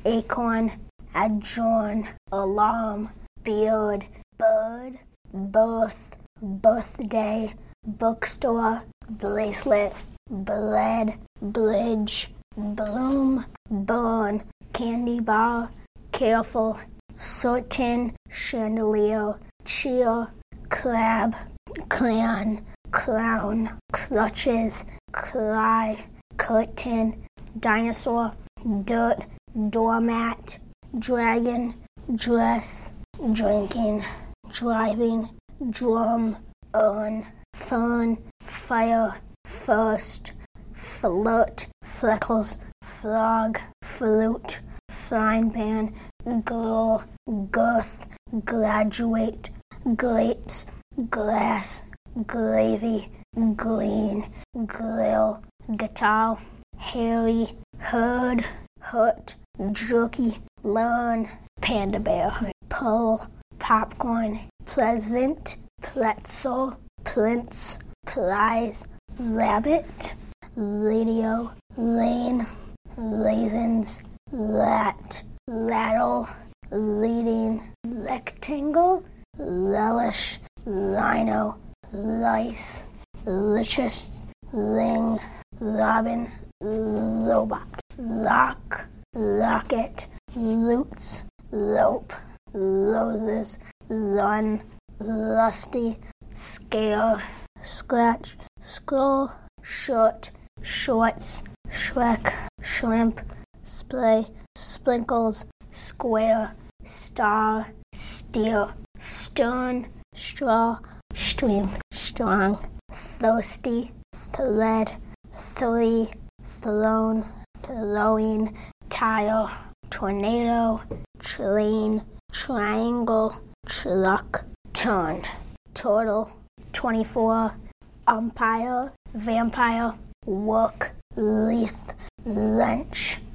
acorn, adjourn, alarm, beard, bird, birth, birthday, bookstore, bracelet, bread, bridge, bloom, burn, candy bar, careful, certain, chandelier, cheer, crab, clan, clown, clutches, cry, curtain, dinosaur, dirt, doormat, dragon, dress, drinking, driving, drum, urn, fern, fire, first, flirt, freckles, frog, fruit, frying pan, girl, girth, graduate, grapes, grass, gravy, green, grill, guitar, hairy, herd, hurt, jerky, learn, panda bear, pull, popcorn, pleasant, pretzel, prince, prize, rabbit, radio, lane, raisins, rat, rattle, leading, rectangle, relish, rhino, rice, richest, ring, robin, robot, rock, rocket, roots, rope, roses, run, rusty, scare, scratch, scroll, shirt, shorts, shrek, shrimp, spray, sprinkles, square, star, steer, stern, straw, stream, strong, thirsty, thread, three, throne, throwing, tile, tornado, train, triangle, truck, turn, turtle, 24, umpire, vampire, work, wreath, wrench,